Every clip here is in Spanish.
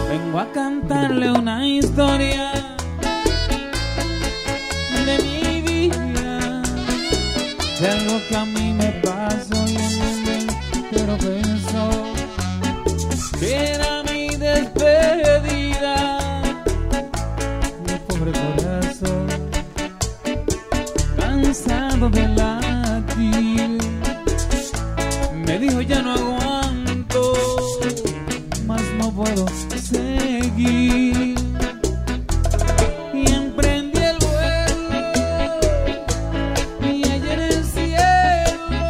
Vengo a cantarle una historia de mi vida, de algo que a mí me pasó y el mundo entero pensó que era mi despedida. Mi pobre corazón, cansado de latir, me dijo ya no aguanto, más no puedo seguir. Y emprendí el vuelo y allá en el cielo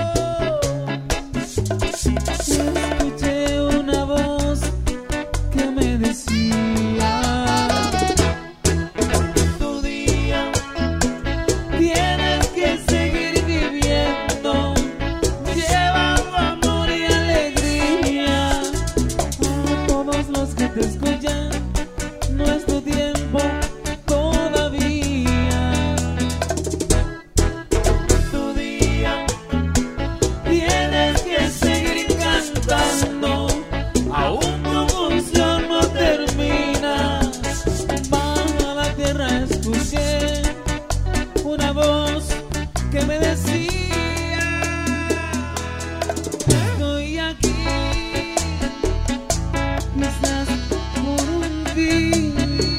escuché una voz que me decía: tu día tienes que seguir viviendo, llevando amor y alegría a todos los que te escuchan. No es tu tiempo todavía. Tu día tienes que seguir cantando, aún tu función no termina. Bajo la tierra escuché una voz que me decía: estoy aquí, quizás por un fin.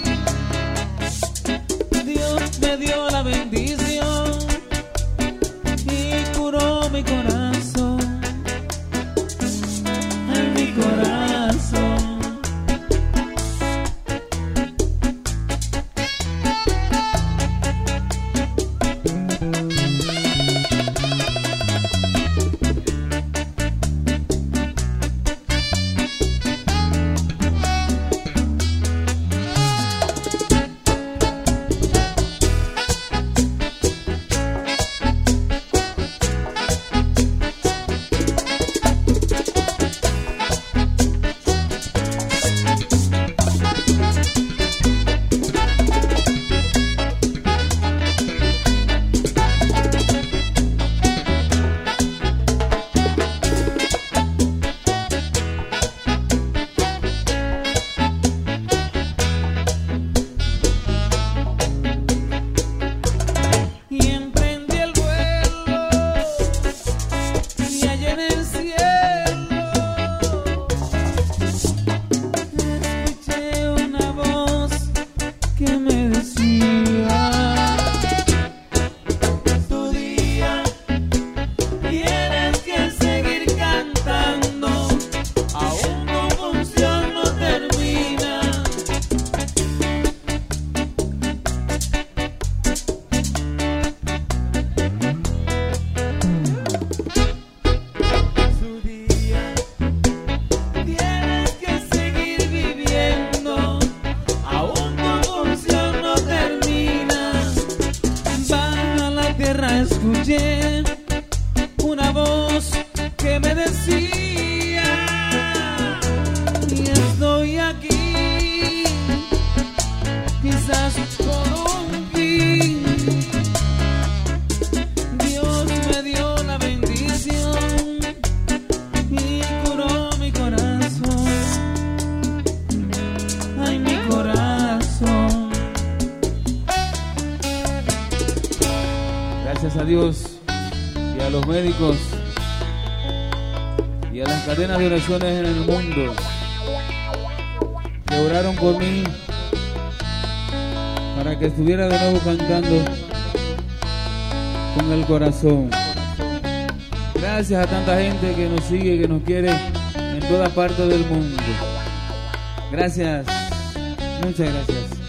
Dios me dio la bendición y curó mi corazón, en mi corazón. Y emprendí el vuelo y allá en el cielo escuché una voz que me decía: tu día tienes que seguir cantando, aún tu función no termina. Tu día tienes que seguir viviendo, aún tu función no termina. Bajo la tierra escuché una voz que me decía: y estoy aquí, quizás por un fin. Dios me dio la bendición y curó mi corazón, ay, mi corazón. Gracias a Dios y a los médicos y a las cadenas de oraciones en el mundo que oraron por mí para que estuviera de nuevo cantando con el corazón. Gracias a tanta gente que nos sigue, que nos quiere en toda parte del mundo. Gracias, muchas gracias.